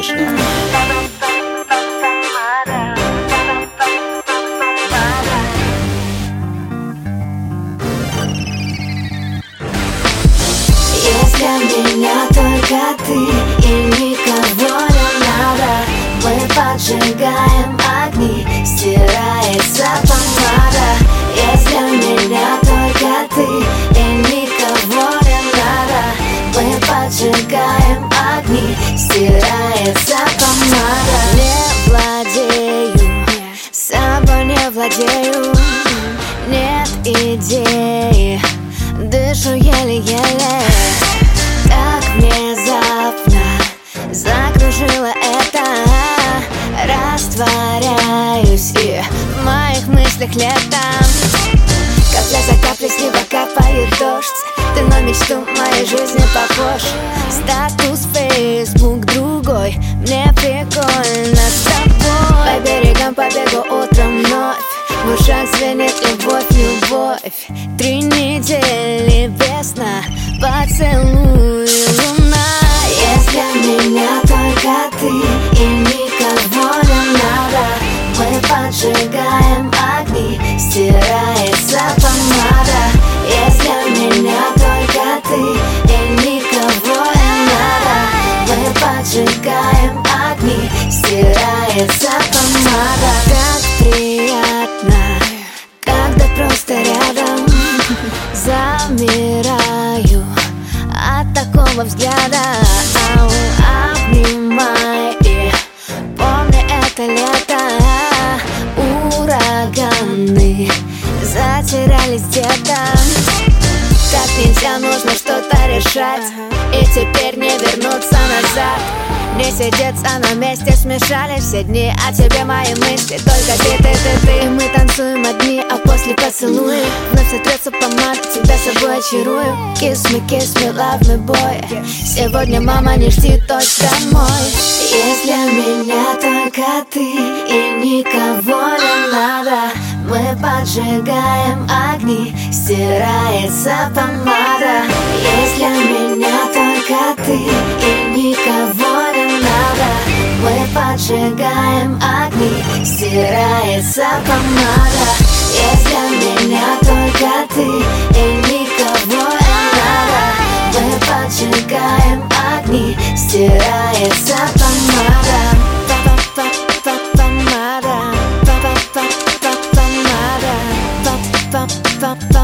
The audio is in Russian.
слышно. Если меня только ты и никого не надо, мы поджигаем огни, стирается помада. Если меня только ты и никого не надо, мы поджигаем огни, стирается помада. Не владею, собой не владею, нет идеи, дышу еле-еле. Так внезапно закружило это, растворяюсь и в моих мыслях летом. Капля за каплей с неба капает дождь, ты на мечту моей жизни похож. Статус Facebook другой, мне прикольно с тобой. По берегам побегу утром вновь, в ушах звенит любовь, любовь. 3 недели без сна, поцелуй луна. Если меня только ты и никого не надо, мы поджигаем огни, стирается помада. Если меня только ты и никого не надо, мы поджигаем огни, стирается помада. Так приятно, когда просто рядом, замираю от такого взгляда. Обнимай и помни это лето, ураганы затерялись где-то. Так нельзя, нужно что-то решать, и теперь не вернуться назад. Не сидеться на месте, смешались все дни, а тебе мои мысли, только ты. И мы танцуем одни, а после поцелуя вновь сотрется помада, тебя собой очарую. Kiss me, love me, boy. Сегодня мама не жди, точно домой. Если меня только ты и никого не надо, мы поджигаем огни, стирается помада. Если меня только ты и никого не надо, мы поджигаем огни, стирается помада. Если меня только ты и никого не надо, мы поджигаем огни, стирается помада. Помада, помада, помада, помада.